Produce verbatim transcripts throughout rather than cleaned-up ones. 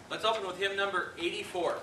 Let's open with hymn number eighty-four.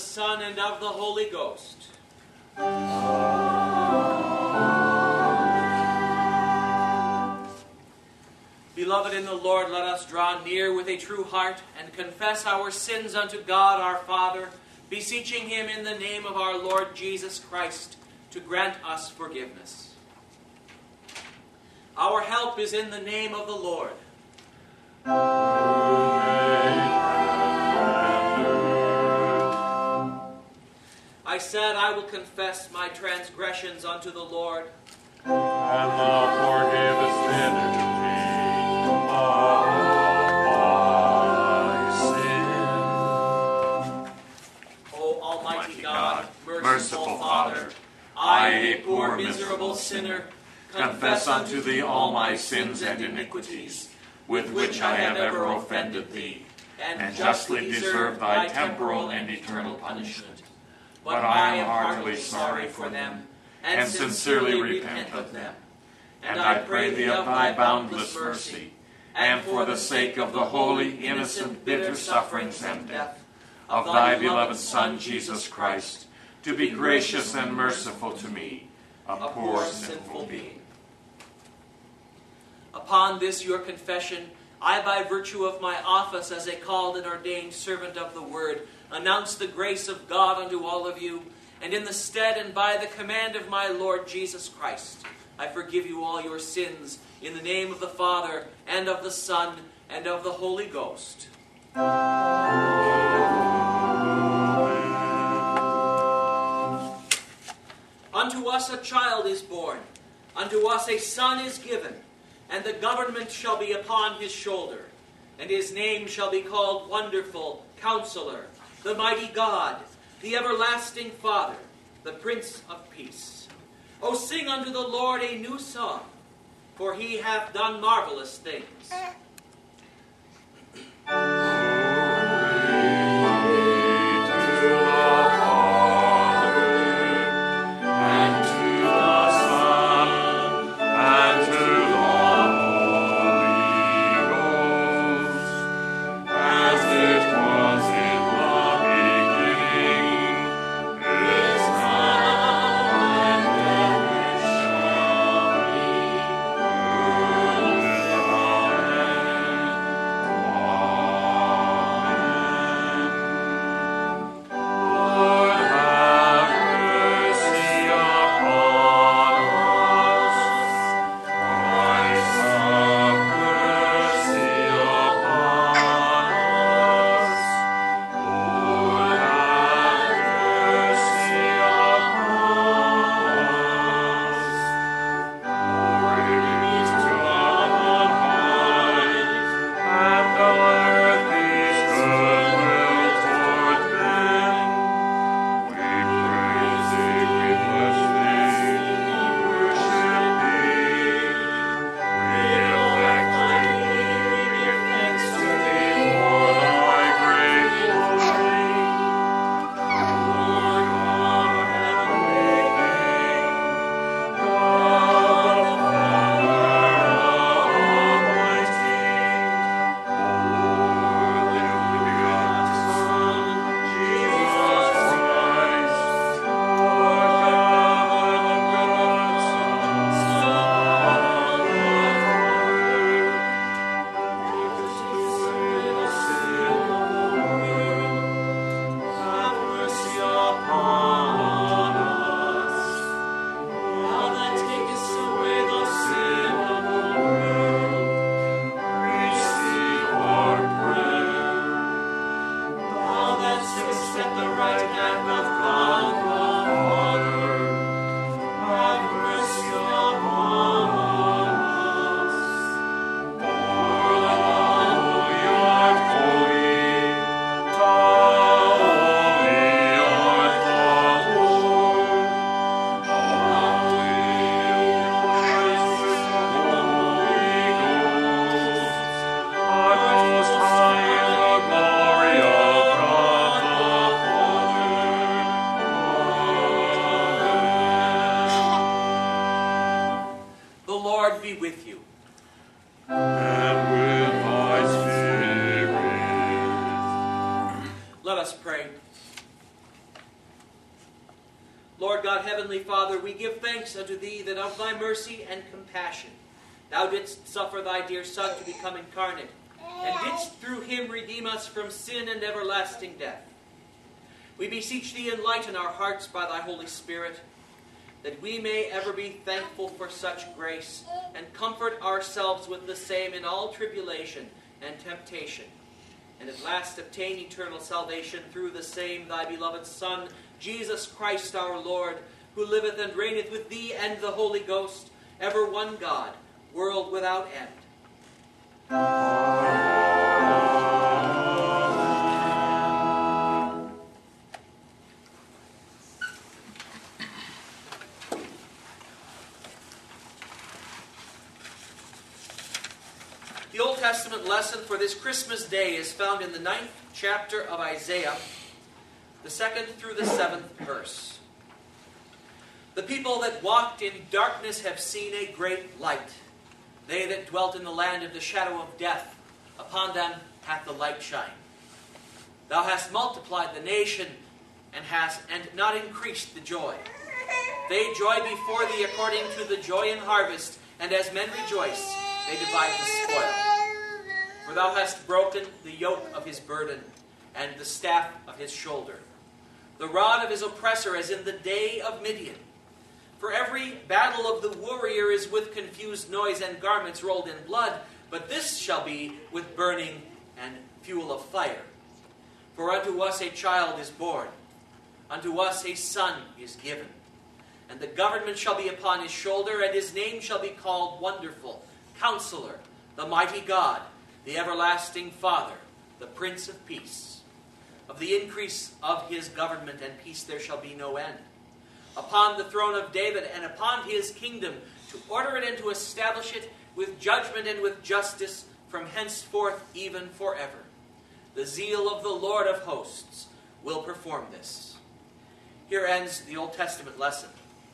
Son, and of the Holy Ghost. Beloved in the Lord, let us draw near with a true heart and confess our sins unto God our Father, beseeching him in the name of our Lord Jesus Christ to grant us forgiveness. Our help is in the name of the Lord. I said, I will confess my transgressions unto the Lord. And thou forgivest iniquity of my sin. O Almighty Almighty God, God, merciful Father, I, a poor miserable sinner, confess unto thee all my sins and iniquities, with which I have ever offended thee, and justly deserve thy temporal and eternal punishment. But I am heartily sorry for them, and sincerely repent of them. And I pray thee of thy boundless mercy, and for the sake of the holy, innocent, bitter sufferings and death of thy beloved Son, Jesus Christ, to be gracious and merciful to me, a poor sinful being. Upon this your confession, I, by virtue of my office as a called and ordained servant of the Word, announce the grace of God unto all of you, and in the stead and by the command of my Lord Jesus Christ, I forgive you all your sins, in the name of the Father, and of the Son, and of the Holy Ghost. Unto us a child is born, unto us a son is given, and the government shall be upon his shoulder, and his name shall be called Wonderful, Counselor, the Mighty God, the Everlasting Father, the Prince of Peace. O sing unto the Lord a new song, for he hath done marvelous things. Lord God, Heavenly Father, we give thanks unto Thee that of Thy mercy and compassion Thou didst suffer Thy dear Son to become incarnate, and didst through Him redeem us from sin and everlasting death. We beseech Thee, enlighten our hearts by Thy Holy Spirit, that we may ever be thankful for such grace, and comfort ourselves with the same in all tribulation and temptation, and at last obtain eternal salvation through the same Thy beloved Son, Jesus Christ our Lord, who liveth and reigneth with Thee and the Holy Ghost, ever one God, world without end. The Old Testament lesson for this Christmas day is found in the ninth chapter of Isaiah, the second through the seventh verse. The people that walked in darkness have seen a great light. They that dwelt in the land of the shadow of death, upon them hath the light shined. Thou hast multiplied the nation, and hast and not increased the joy. They joy before Thee according to the joy in harvest, and as men rejoice, they divide the spoil. For Thou hast broken the yoke of his burden, and the staff of his shoulder, the rod of his oppressor, as in the day of Midian. For every battle of the warrior is with confused noise and garments rolled in blood, but this shall be with burning and fuel of fire. For unto us a child is born, unto us a son is given, and the government shall be upon his shoulder, and his name shall be called Wonderful, Counselor, the Mighty God, the Everlasting Father, the Prince of Peace. Of the increase of his government and peace there shall be no end. Upon the throne of David and upon his kingdom, to order it and to establish it with judgment and with justice from henceforth even forever. The zeal of the Lord of hosts will perform this. Here ends the Old Testament lesson.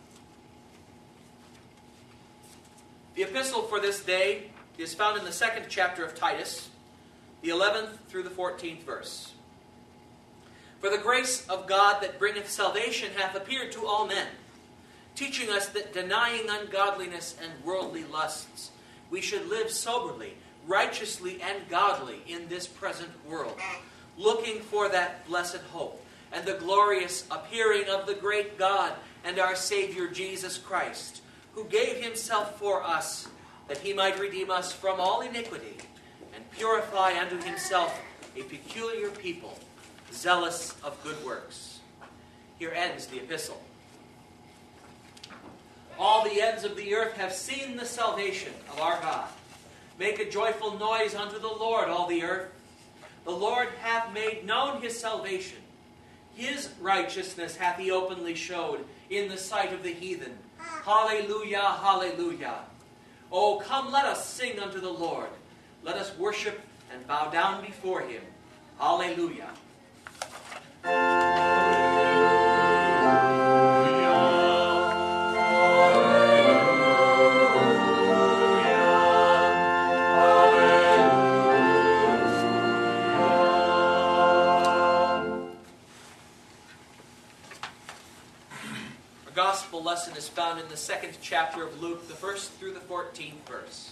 The epistle for this day is found in the second chapter of Titus, the eleventh through the fourteenth verse. For the grace of God that bringeth salvation hath appeared to all men, teaching us that denying ungodliness and worldly lusts, we should live soberly, righteously, and godly in this present world, looking for that blessed hope and the glorious appearing of the great God and our Savior Jesus Christ, who gave himself for us, that he might redeem us from all iniquity and purify unto himself a peculiar people, zealous of good works. Here ends the epistle. All the ends of the earth have seen the salvation of our God. Make a joyful noise unto the Lord, all the earth. The Lord hath made known his salvation. His righteousness hath he openly showed in the sight of the heathen. Hallelujah, hallelujah. Oh, come, let us sing unto the Lord. Let us worship and bow down before him. Hallelujah. Our gospel lesson is found in the second chapter of Luke, the first through the fourteenth verse.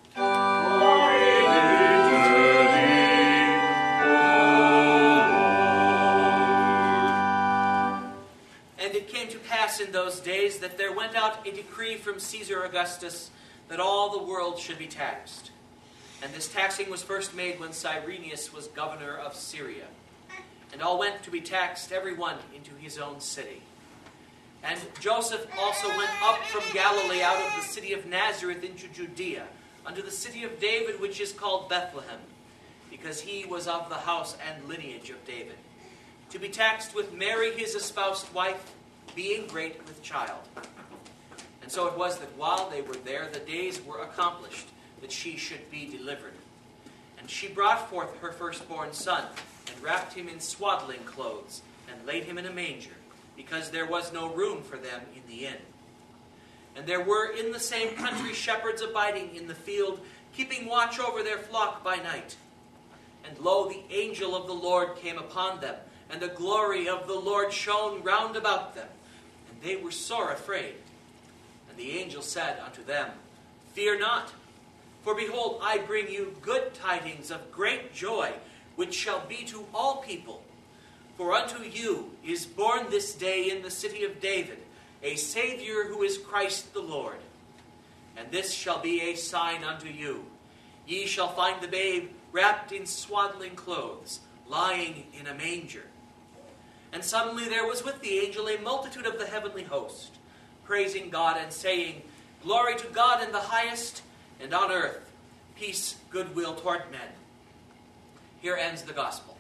In those days that there went out a decree from Caesar Augustus that all the world should be taxed. And this taxing was first made when Cyrenius was governor of Syria. And all went to be taxed, every one into his own city. And Joseph also went up from Galilee out of the city of Nazareth into Judea, unto the city of David, which is called Bethlehem, because he was of the house and lineage of David, to be taxed with Mary his espoused wife, being great with child. And so it was that while they were there, the days were accomplished that she should be delivered. And she brought forth her firstborn son, and wrapped him in swaddling clothes, and laid him in a manger, because there was no room for them in the inn. And there were in the same country shepherds abiding in the field, keeping watch over their flock by night. And lo, the angel of the Lord came upon them, and the glory of the Lord shone round about them. And they were sore afraid. And the angel said unto them, Fear not, for behold, I bring you good tidings of great joy, which shall be to all people. For unto you is born this day in the city of David a Savior, who is Christ the Lord. And this shall be a sign unto you. Ye shall find the babe wrapped in swaddling clothes, lying in a manger. And suddenly there was with the angel a multitude of the heavenly host, praising God and saying, Glory to God in the highest, and on earth peace, goodwill toward men. Here ends the gospel.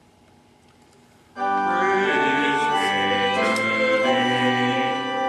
Praise be to thee,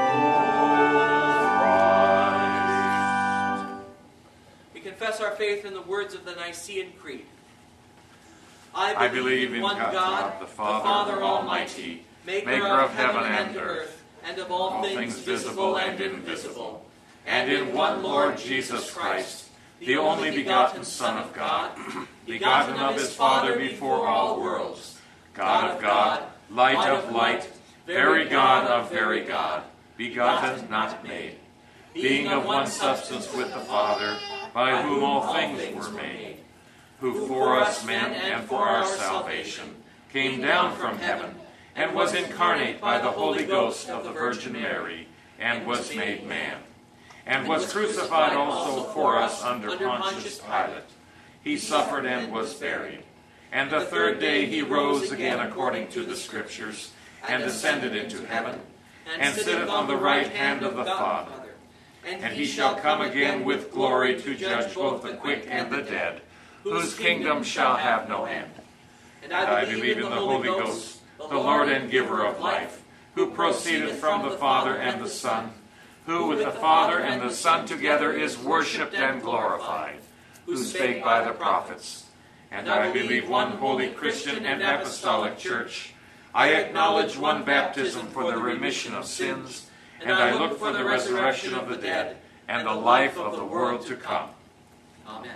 O Christ. We confess our faith in the words of the Nicene Creed. I believe in God, God, the Father, Father Almighty, maker, maker of heaven and earth, and of all, all things visible and invisible, and in one Lord Jesus Christ, the only begotten Son of God, begotten of his Father before all worlds, God of God, light of light, very God of very God, begotten, not made, being of one substance with the Father, by whom all things were made, who for us men and for our salvation came down from heaven, and was incarnate by the Holy Ghost of the Virgin Mary, and was made man, and was crucified also for us under Pontius Pilate. He suffered and was buried. And the third day he rose again according to the Scriptures, and ascended into heaven, and sitteth on the right hand of the Father. And he shall come again with glory to judge both the quick and the dead, whose kingdom shall have no end. And I believe in the Holy Ghost, the Lord and giver of life, who proceeded from the Father and the Son, who with the Father and the Son together is worshipped and glorified, who spake by the prophets. And I believe one holy Christian and apostolic church. I acknowledge one baptism for the remission of sins, and I look for the resurrection of the dead and the life of the world to come. Amen.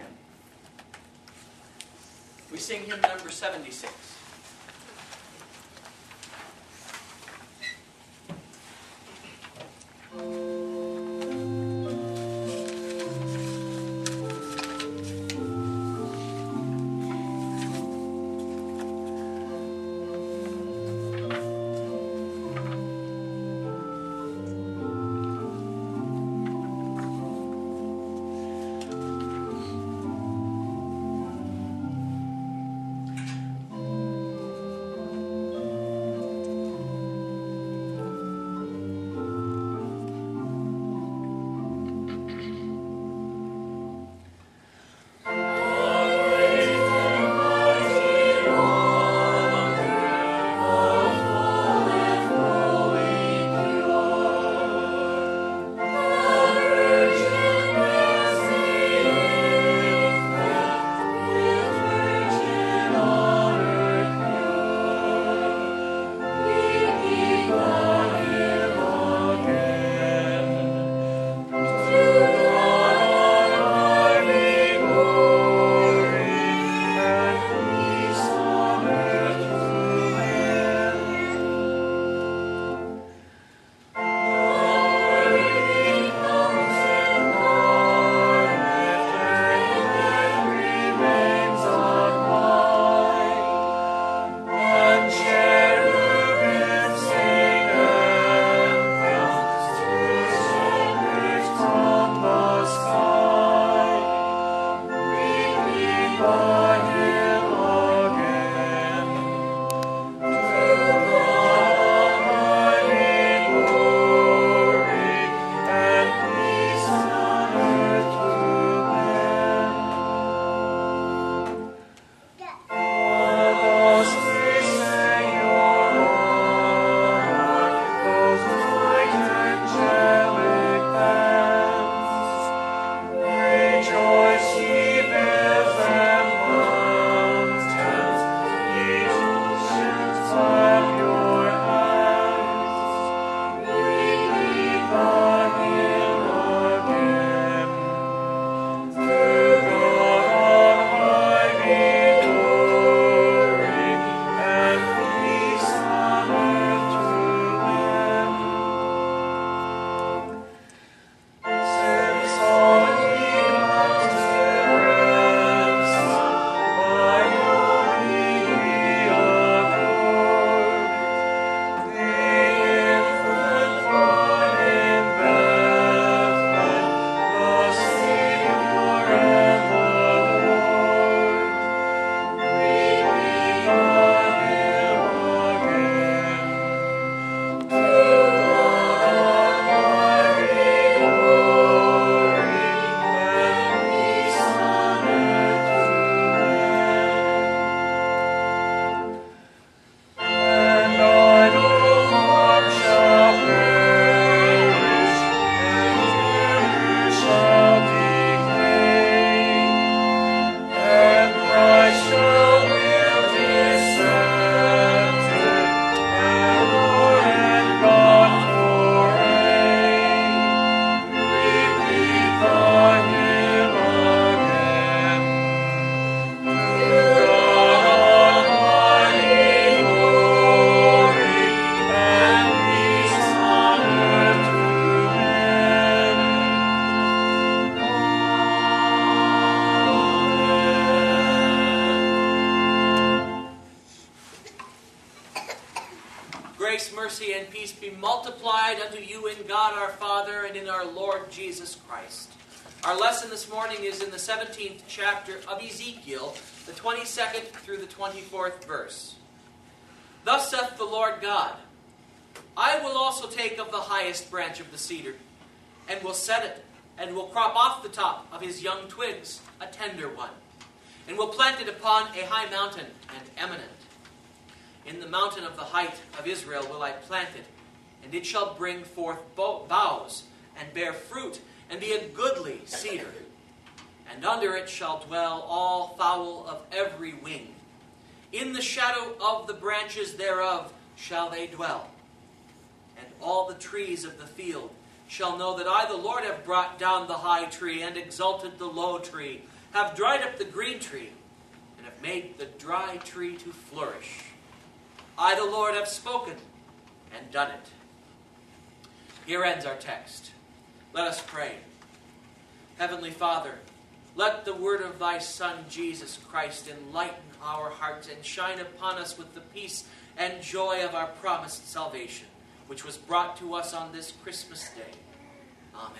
We sing hymn number seventy-six. peace be multiplied unto you in God our Father and in our Lord Jesus Christ. Our lesson this morning is in the seventeenth chapter of Ezekiel, the twenty-second through the twenty-fourth verse. Thus saith the Lord God, I will also take of the highest branch of the cedar, and will set it, and will crop off the top of his young twigs, a tender one, and will plant it upon a high mountain and eminent. In the mountain of the height of Israel will I plant it, and it shall bring forth boughs, and bear fruit, and be a goodly cedar. And under it shall dwell all fowl of every wing. In the shadow of the branches thereof shall they dwell. And all the trees of the field shall know that I, the Lord, have brought down the high tree, and exalted the low tree, have dried up the green tree, and have made the dry tree to flourish. I, the Lord, have spoken and done it. Here ends our text. Let us pray. Heavenly Father, let the word of thy Son, Jesus Christ, enlighten our hearts and shine upon us with the peace and joy of our promised salvation, which was brought to us on this Christmas day. Amen.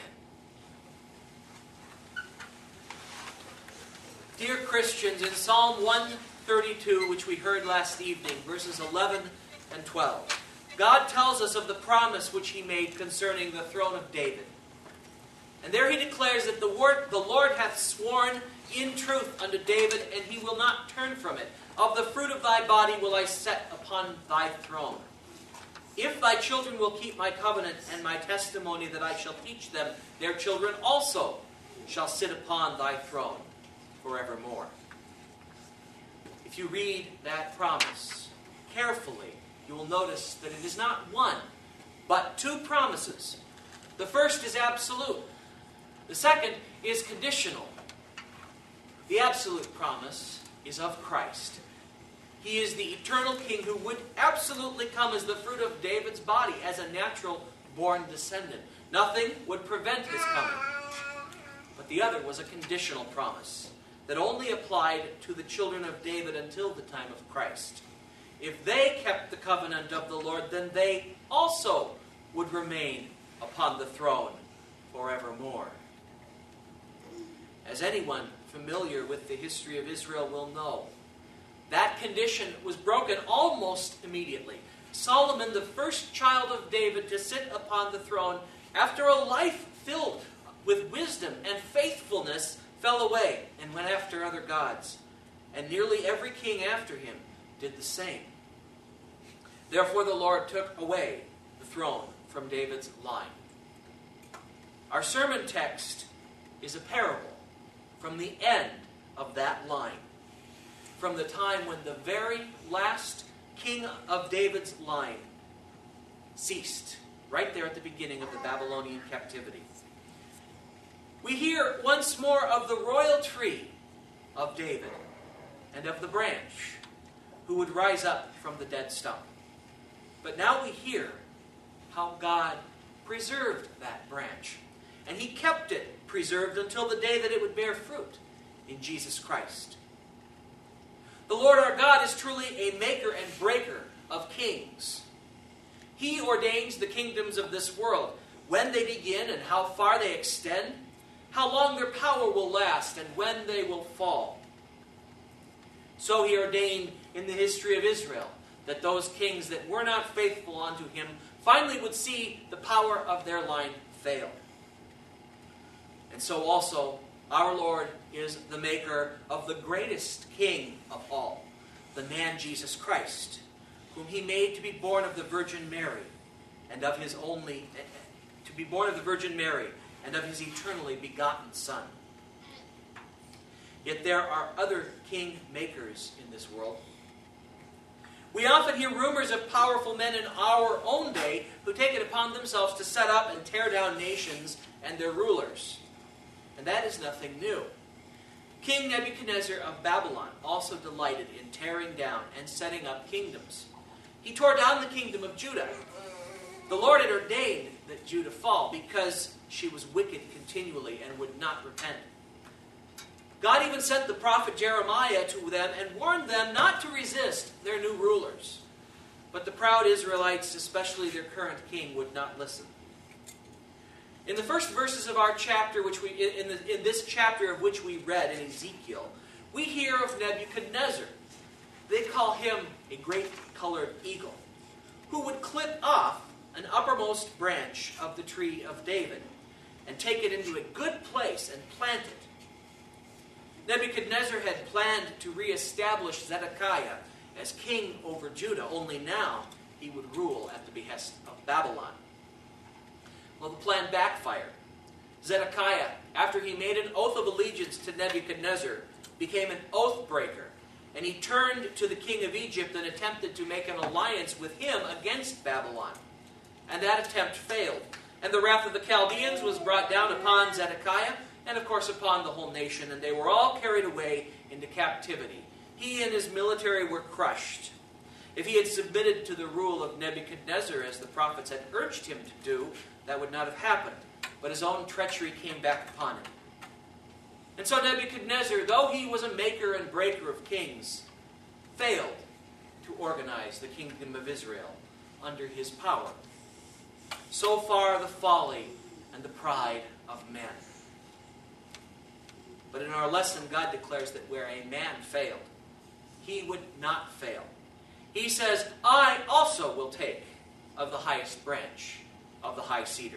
Dear Christians, in Psalm one thirty-two, which we heard last evening, verses eleven and twelve, God tells us of the promise which he made concerning the throne of David. And there he declares that the, word, the Lord hath sworn in truth unto David, and he will not turn from it. Of the fruit of thy body will I set upon thy throne. If thy children will keep my covenant and my testimony that I shall teach them, their children also shall sit upon thy throne forevermore. If you read that promise carefully, you will notice that it is not one, but two promises. The first is absolute. The second is conditional. The absolute promise is of Christ. He is the eternal King who would absolutely come as the fruit of David's body, as a natural-born descendant. Nothing would prevent his coming. But the other was a conditional promise that only applied to the children of David until the time of Christ. If they kept the covenant of the Lord, then they also would remain upon the throne forevermore. As anyone familiar with the history of Israel will know, that condition was broken almost immediately. Solomon, the first child of David to sit upon the throne, after a life filled with wisdom and faithfulness, fell away and went after other gods. And nearly every king after him did the same. Therefore the Lord took away the throne from David's line. Our sermon text is a parable from the end of that line, from the time when the very last king of David's line ceased, right there at the beginning of the Babylonian captivity. We hear once more of the royal tree of David and of the branch who would rise up from the dead stump. But now we hear how God preserved that branch. And he kept it preserved until the day that it would bear fruit in Jesus Christ. The Lord our God is truly a maker and breaker of kings. He ordains the kingdoms of this world, when they begin and how far they extend, how long their power will last, and when they will fall. So he ordained in the history of Israel that those kings that were not faithful unto him finally would see the power of their line fail. And so also our Lord is the maker of the greatest king of all, the man Jesus Christ, whom he made to be born of the Virgin Mary, and of his only, to be born of the Virgin Mary, and of his eternally begotten Son. Yet there are other king makers in this world. We often hear rumors of powerful men in our own day who take it upon themselves to set up and tear down nations and their rulers. And that is nothing new. King Nebuchadnezzar of Babylon also delighted in tearing down and setting up kingdoms. He tore down the kingdom of Judah. The Lord had ordained that Judah fall because she was wicked continually and would not repent. God even sent the prophet Jeremiah to them and warned them not to resist their new rulers. But the proud Israelites, especially their current king, would not listen. In the first verses of our chapter, which we in, the, in this chapter of which we read in Ezekiel, we hear of Nebuchadnezzar. They call him a great colored eagle, who would clip off an uppermost branch of the tree of David and take it into a good place and plant it. Nebuchadnezzar had planned to reestablish Zedekiah as king over Judah, only now he would rule at the behest of Babylon. Well, the plan backfired. Zedekiah, after he made an oath of allegiance to Nebuchadnezzar, became an oath breaker, and he turned to the king of Egypt and attempted to make an alliance with him against Babylon. And that attempt failed. And the wrath of the Chaldeans was brought down upon Zedekiah, and of course upon the whole nation, and they were all carried away into captivity. He and his military were crushed. If he had submitted to the rule of Nebuchadnezzar, as the prophets had urged him to do, that would not have happened. But his own treachery came back upon him. And so Nebuchadnezzar, though he was a maker and breaker of kings, failed to organize the kingdom of Israel under his power. So far the folly and the pride of men. But in our lesson, God declares that where a man failed, he would not fail. He says, I also will take of the highest branch of the high cedar.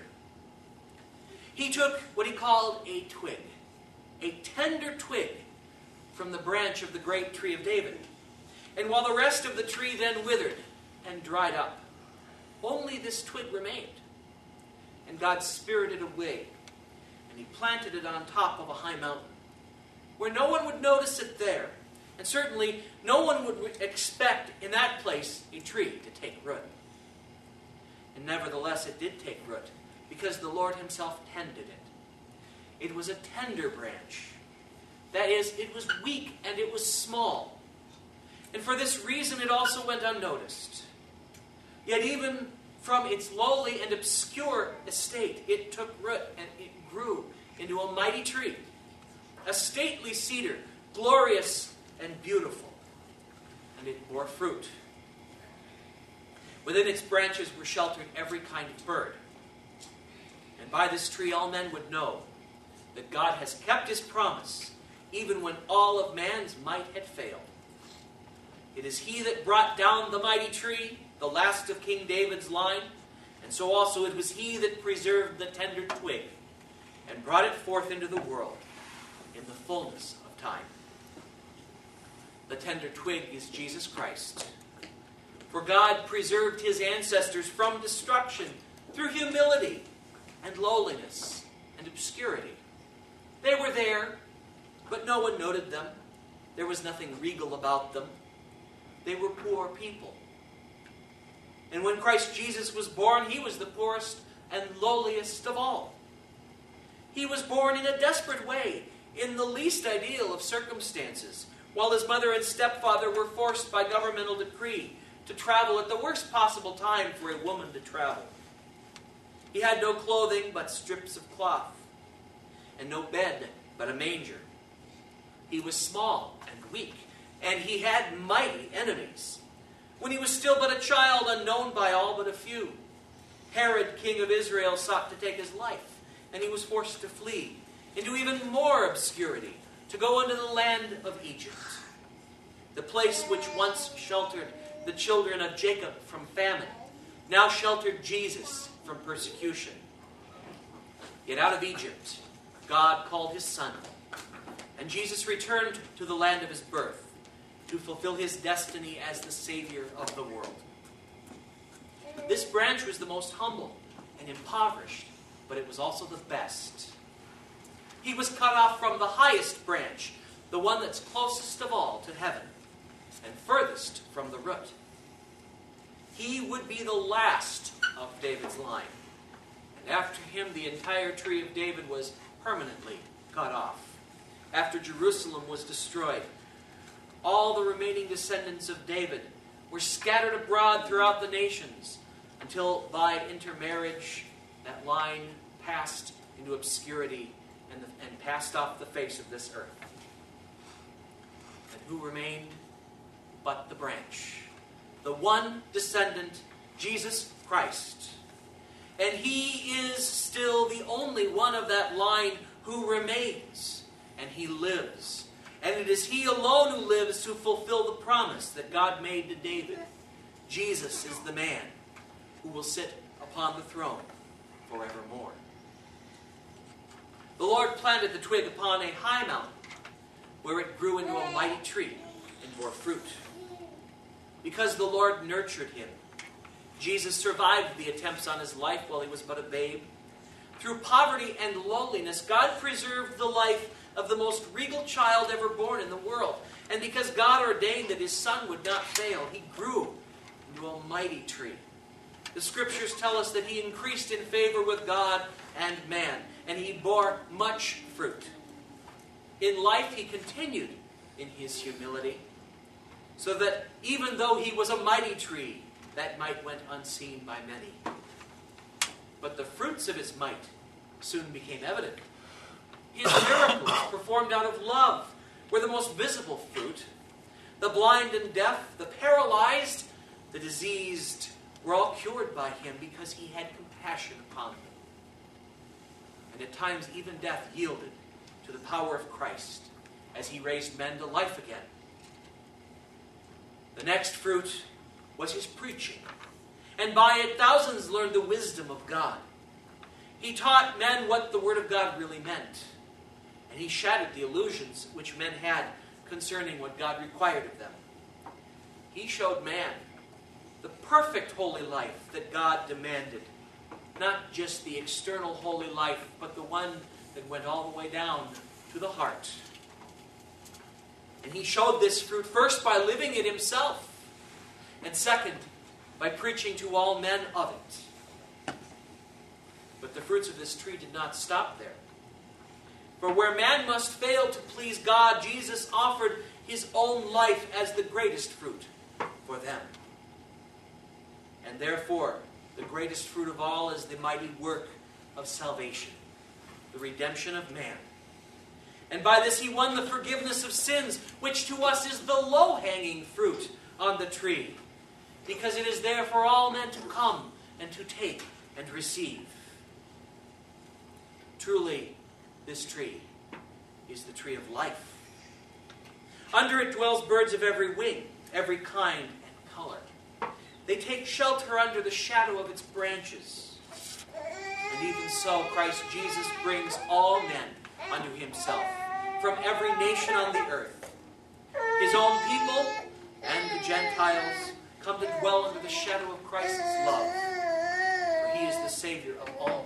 He took what he called a twig, a tender twig from the branch of the great tree of David. And while the rest of the tree then withered and dried up, only this twig remained. And God spirited away, and he planted it on top of a high mountain, where no one would notice it there. And certainly no one would expect in that place a tree to take root. And nevertheless it did take root, because the Lord himself tended it. It was a tender branch. That is, it was weak and it was small. And for this reason it also went unnoticed. Yet even from its lowly and obscure estate, it took root and it grew into a mighty tree, a stately cedar, glorious and beautiful. And it bore fruit. Within its branches were sheltered every kind of bird. And by this tree all men would know that God has kept his promise, even when all of man's might had failed. It is he that brought down the mighty tree, the last of King David's line, and so also it was he that preserved the tender twig and brought it forth into the world in the fullness of time. The tender twig is Jesus Christ. For God preserved his ancestors from destruction through humility and lowliness and obscurity. They were there, but no one noted them. There was nothing regal about them. They were poor people. And when Christ Jesus was born, he was the poorest and lowliest of all. He was born in a desperate way, in the least ideal of circumstances, while his mother and stepfather were forced by governmental decree to travel at the worst possible time for a woman to travel. He had no clothing but strips of cloth, and no bed but a manger. He was small and weak, and he had mighty enemies. When he was still but a child, unknown by all but a few, Herod, king of Israel, sought to take his life, and he was forced to flee into even more obscurity, to go into the land of Egypt, the place which once sheltered the children of Jacob from famine, now sheltered Jesus from persecution. Yet out of Egypt, God called his son, and Jesus returned to the land of his birth to fulfill his destiny as the Savior of the world. This branch was the most humble and impoverished, but it was also the best. He was cut off from the highest branch, the one that's closest of all to heaven, and furthest from the root. He would be the last of David's line. And after him, the entire tree of David was permanently cut off. After Jerusalem was destroyed, all the remaining descendants of David were scattered abroad throughout the nations until by intermarriage that line passed into obscurity and, the, and passed off the face of this earth. And who remained but the branch, the one descendant, Jesus Christ. And he is still the only one of that line who remains, and he lives. And it is he alone who lives to fulfill the promise that God made to David. Jesus is the man who will sit upon the throne forevermore. The Lord planted the twig upon a high mountain, where it grew into a mighty tree and bore fruit. Because the Lord nurtured him, Jesus survived the attempts on his life while he was but a babe. Through poverty and lowliness, God preserved the life of the most regal child ever born in the world. And because God ordained that his son would not fail, he grew into a mighty tree. The scriptures tell us that he increased in favor with God and man, and he bore much fruit. In life, he continued in his humility, so that even though he was a mighty tree, that might went unseen by many. But the fruits of his might soon became evident. His miracles, performed out of love, were the most visible fruit. The blind and deaf, the paralyzed, the diseased were all cured by him because he had compassion upon them. And at times even death yielded to the power of Christ as he raised men to life again. The next fruit was his preaching, and by it thousands learned the wisdom of God. He taught men what the Word of God really meant, and he shattered the illusions which men had concerning what God required of them. He showed man the perfect holy life that God demanded, not just the external holy life, but the one that went all the way down to the heart. And he showed this fruit first by living it himself, and second, by preaching to all men of it. But the fruits of this tree did not stop there. For where man must fail to please God, Jesus offered his own life as the greatest fruit for them. And therefore, the greatest fruit of all is the mighty work of salvation, the redemption of man. And by this he won the forgiveness of sins, which to us is the low-hanging fruit on the tree, because it is there for all men to come and to take and receive. Truly, this tree is the tree of life. Under it dwells birds of every wing, every kind and color. They take shelter under the shadow of its branches. And even so, Christ Jesus brings all men unto himself, from every nation on the earth. His own people and the Gentiles come to dwell under the shadow of Christ's love, for he is the Savior of all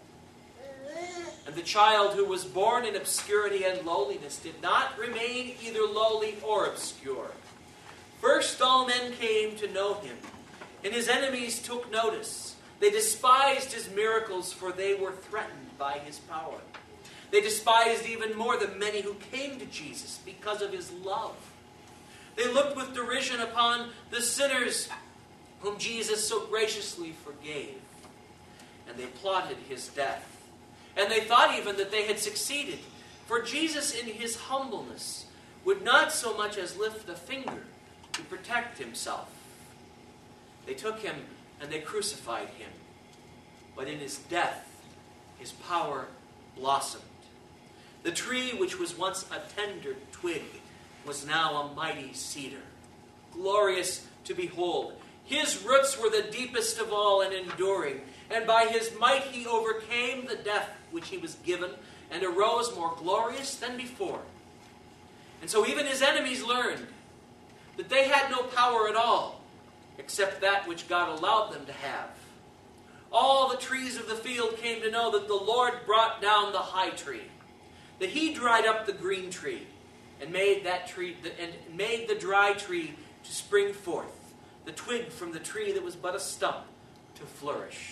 men. And the child who was born in obscurity and lowliness did not remain either lowly or obscure. First all men came to know him, and his enemies took notice. They despised his miracles, for they were threatened by his power. They despised even more the many who came to Jesus because of his love. They looked with derision upon the sinners whom Jesus so graciously forgave. And they plotted his death. And they thought even that they had succeeded. For Jesus in his humbleness would not so much as lift a finger to protect himself. They took him and they crucified him. But in his death, his power blossomed. The tree which was once a tender twig was now a mighty cedar, glorious to behold. His roots were the deepest of all and enduring, and by his might he overcame the death which he was given, and arose more glorious than before. And so even his enemies learned that they had no power at all, except that which God allowed them to have. All the trees of the field came to know that the Lord brought down the high tree, that he dried up the green tree, and made that tree and made the dry tree to spring forth, the twig from the tree that was but a stump to flourish.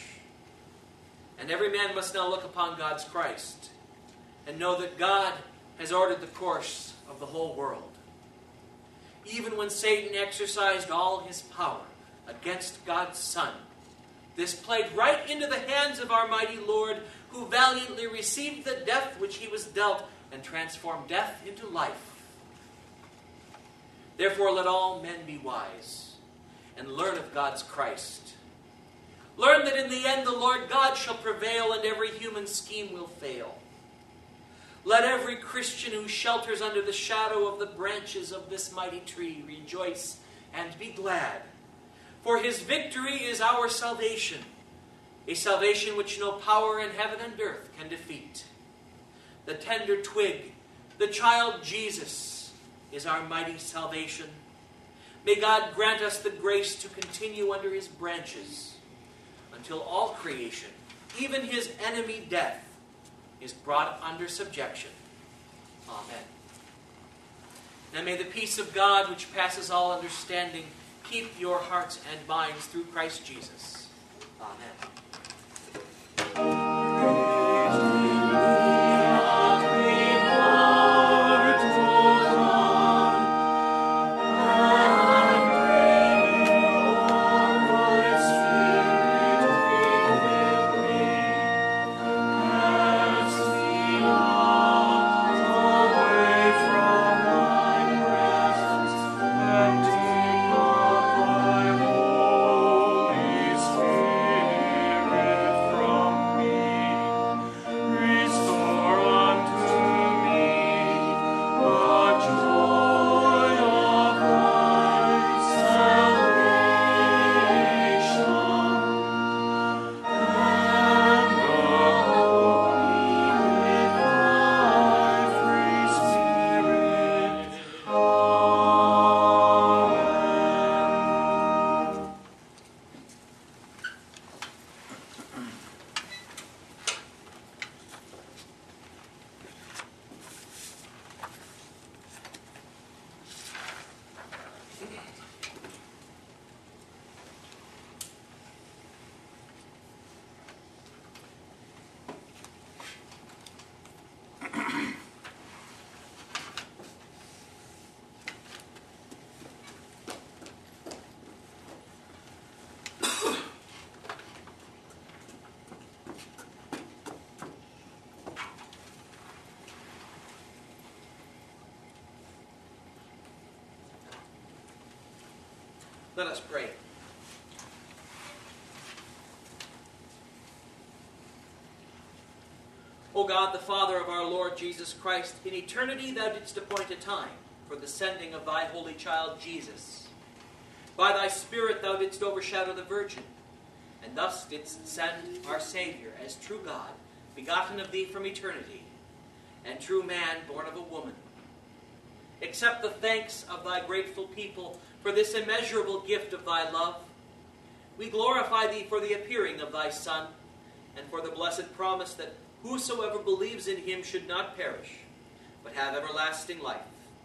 And every man must now look upon God's Christ and know that God has ordered the course of the whole world. Even when Satan exercised all his power against God's Son, this played right into the hands of our mighty Lord, who valiantly received the death which he was dealt and transformed death into life. Therefore let all men be wise, and learn of God's Christ. Learn that in the end the Lord God shall prevail and every human scheme will fail. Let every Christian who shelters under the shadow of the branches of this mighty tree rejoice and be glad. For his victory is our salvation, a salvation which no power in heaven and earth can defeat. The tender twig, the child Jesus, is our mighty salvation. May God grant us the grace to continue under his branches until all creation, even his enemy death, is brought under subjection. Amen. And may the peace of God, which passes all understanding, keep your hearts and minds through Christ Jesus. Amen. Let us pray. O God, the Father of our Lord Jesus Christ, in eternity thou didst appoint a time for the sending of thy holy child Jesus. By thy Spirit thou didst overshadow the Virgin, and thus didst send our Savior as true God, begotten of thee from eternity, and true man born of a woman. Accept the thanks of thy grateful people for this immeasurable gift of thy love. We glorify thee for the appearing of thy Son, and for the blessed promise that whosoever believes in him should not perish, but have everlasting life.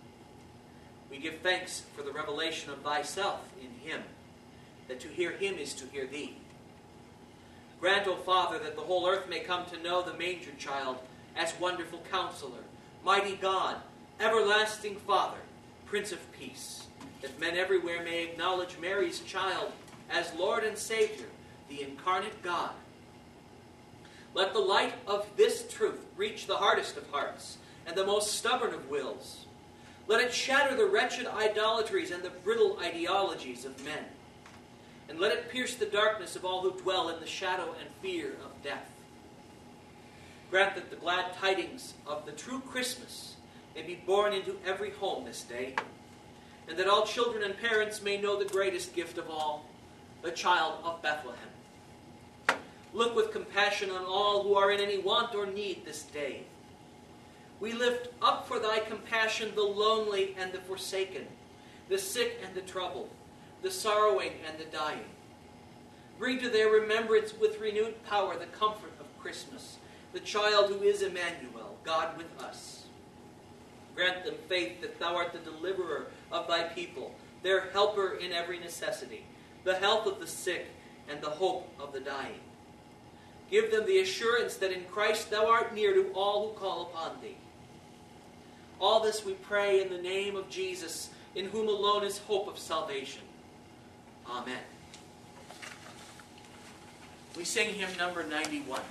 We give thanks for the revelation of thyself in him, that to hear him is to hear thee. Grant, O Father, that the whole earth may come to know the manger child as wonderful Counselor, mighty God, everlasting Father, Prince of Peace, that men everywhere may acknowledge Mary's child as Lord and Savior, the incarnate God. Let the light of this truth reach the hardest of hearts and the most stubborn of wills. Let it shatter the wretched idolatries and the brittle ideologies of men. And let it pierce the darkness of all who dwell in the shadow and fear of death. Grant that the glad tidings of the true Christmas may be borne into every home this day, and that all children and parents may know the greatest gift of all, the child of Bethlehem. Look with compassion on all who are in any want or need this day. We lift up for thy compassion the lonely and the forsaken, the sick and the troubled, the sorrowing and the dying. Bring to their remembrance with renewed power the comfort of Christmas, the child who is Emmanuel, God with us. Grant them faith that thou art the deliverer of thy people, their helper in every necessity, the health of the sick and the hope of the dying. Give them the assurance that in Christ thou art near to all who call upon thee. All this we pray in the name of Jesus, in whom alone is hope of salvation. Amen. We sing hymn number ninety-one.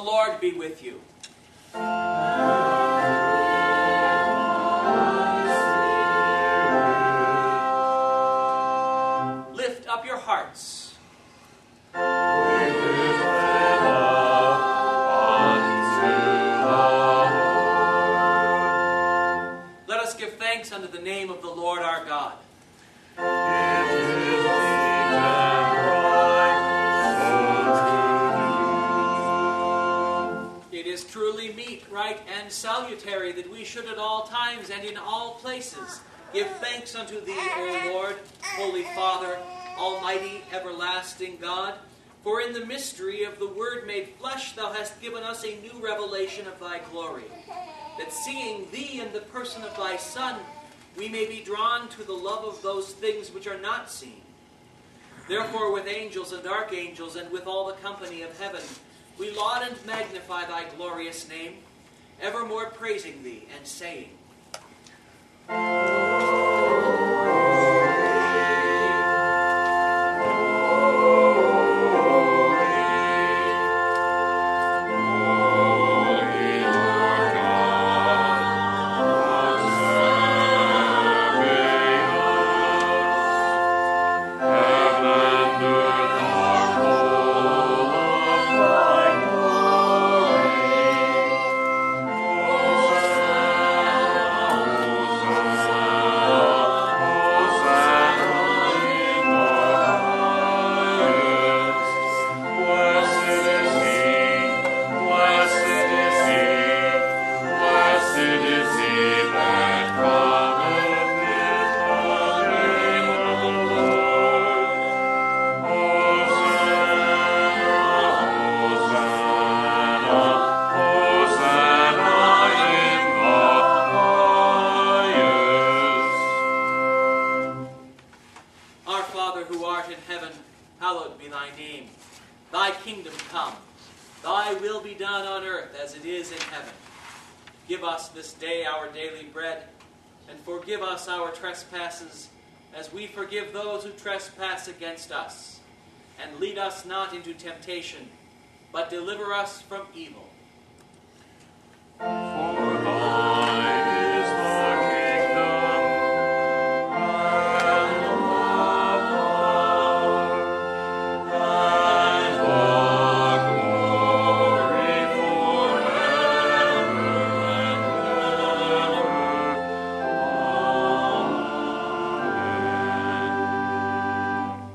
Lord be with you. Lift up your hearts. Let us give thanks unto the name of the Lord our God. It is truly meet, right, and salutary that we should at all times and in all places give thanks unto Thee, O Lord, Holy Father, Almighty, everlasting God. For in the mystery of the Word made flesh Thou hast given us a new revelation of Thy glory, that seeing Thee in the person of Thy Son, we may be drawn to the love of those things which are not seen. Therefore with angels and archangels and with all the company of heaven, we laud and magnify Thy glorious name, evermore praising Thee and saying, Give us this day our daily bread, and forgive us our trespasses, as we forgive those who trespass against us. And lead us not into temptation, but deliver us from evil. For thine is the kingdom, and the power, and the glory forever and ever. Amen.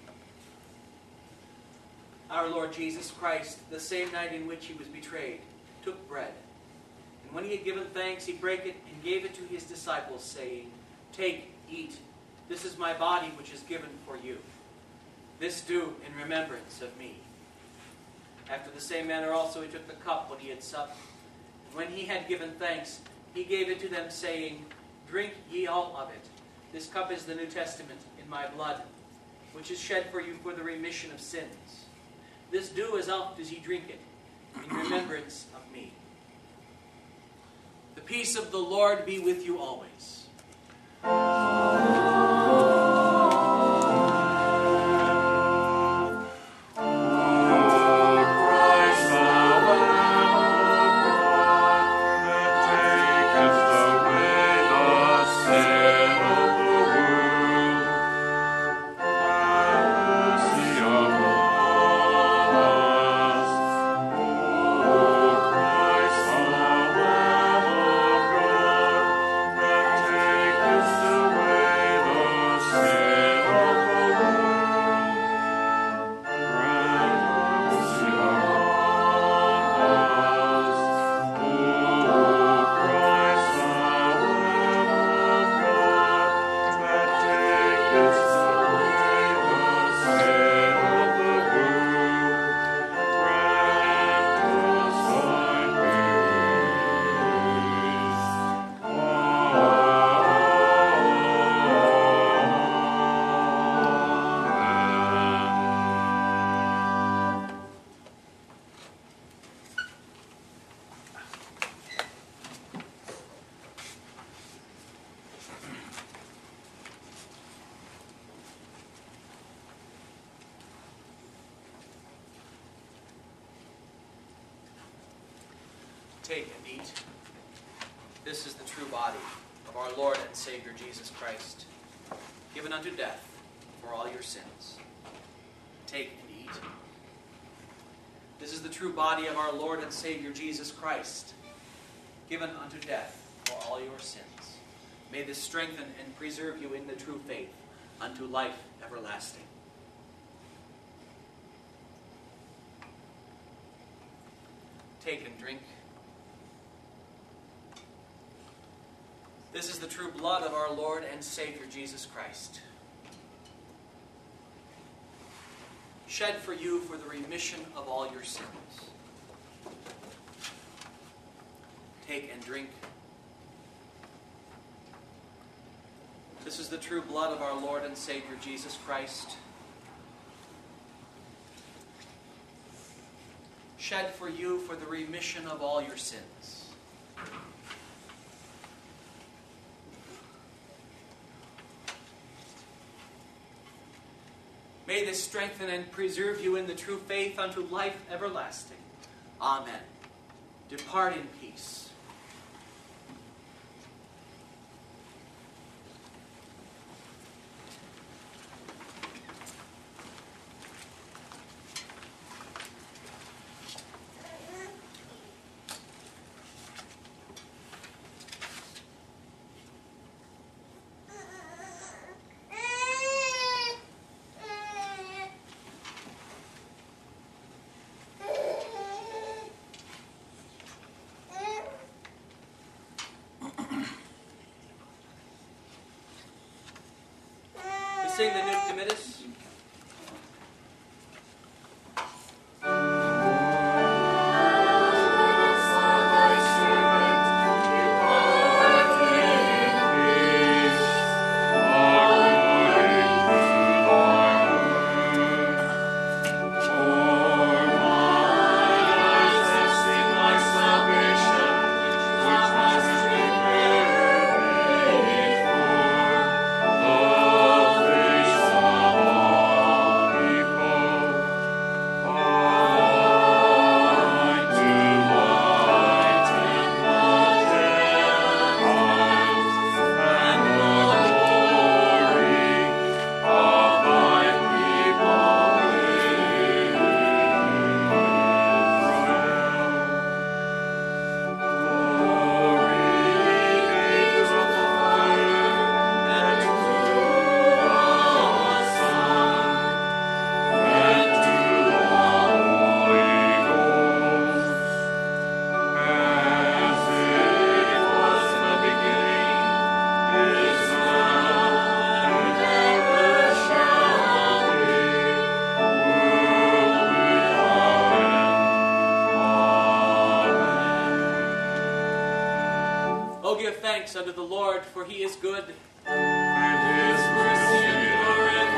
Our Lord Jesus Christ, the same night in which He was betrayed, took bread. And when He had given thanks, He brake it and gave it to His disciples, saying, Take, eat. This is my body which is given for you. This do in remembrance of me. After the same manner also He took the cup when He had supped. And when He had given thanks, He gave it to them, saying, Drink ye all of it. This cup is the New Testament in my blood, which is shed for you for the remission of sins. This do as oft as ye drink it, in remembrance of me. The peace of the Lord be with you always. Away Take and eat. This is the true body of our Lord and Savior Jesus Christ, given unto death for all your sins. Take and eat. This is the true body of our Lord and Savior Jesus Christ, given unto death for all your sins. May this strengthen and preserve you in the true faith unto life everlasting. Take and drink. This is the true blood of our Lord and Savior Jesus Christ, shed for you for the remission of all your sins. Take and drink. This is the true blood of our Lord and Savior Jesus Christ, shed for you for the remission of all your sins. May this strengthen and preserve you in the true faith unto life everlasting. Amen. Depart in peace. Sing the Nunc Dimittis. Unto the Lord, for he is good. And his mercy endureth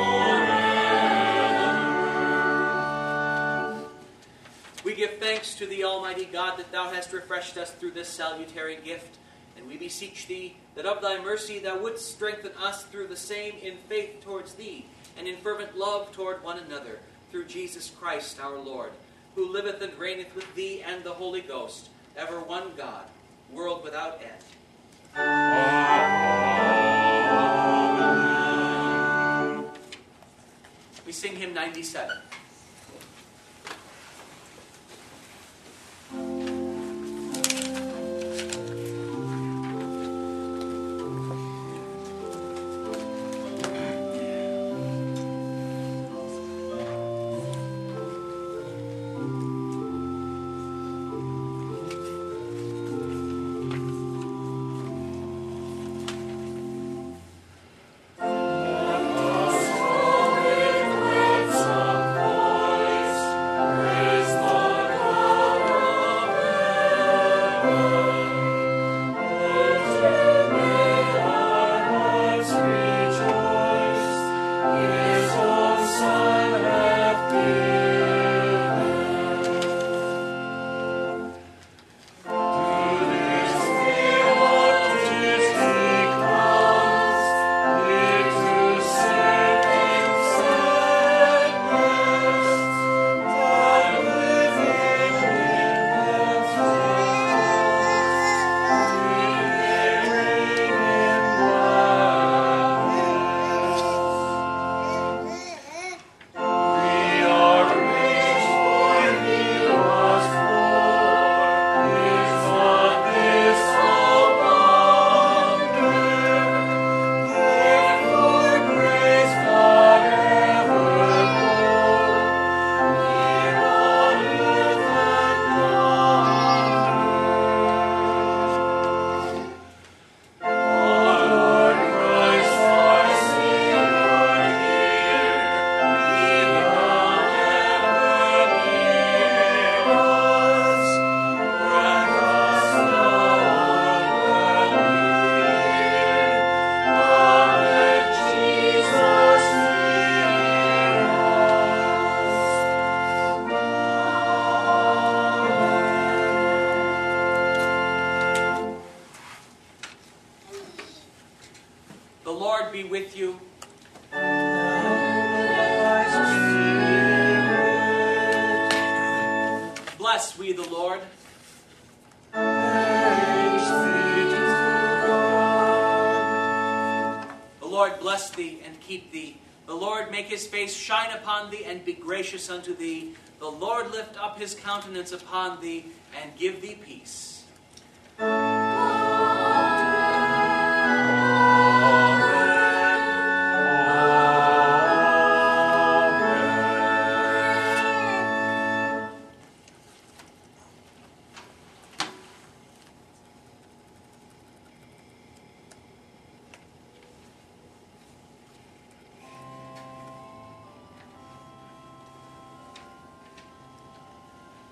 forever. We give thanks to thee, Almighty God, that thou hast refreshed us through this salutary gift. And we beseech thee that of thy mercy thou wouldst strengthen us through the same in faith towards thee, and in fervent love toward one another, through Jesus Christ our Lord, who liveth and reigneth with thee and the Holy Ghost, ever one God, world without end. Amen. We sing hymn ninety-seven. Let us all give thanks be with you. Bless we the Lord. The Lord bless thee and keep thee. The Lord make his face shine upon thee and be gracious unto thee. The Lord lift up his countenance upon thee and give thee peace.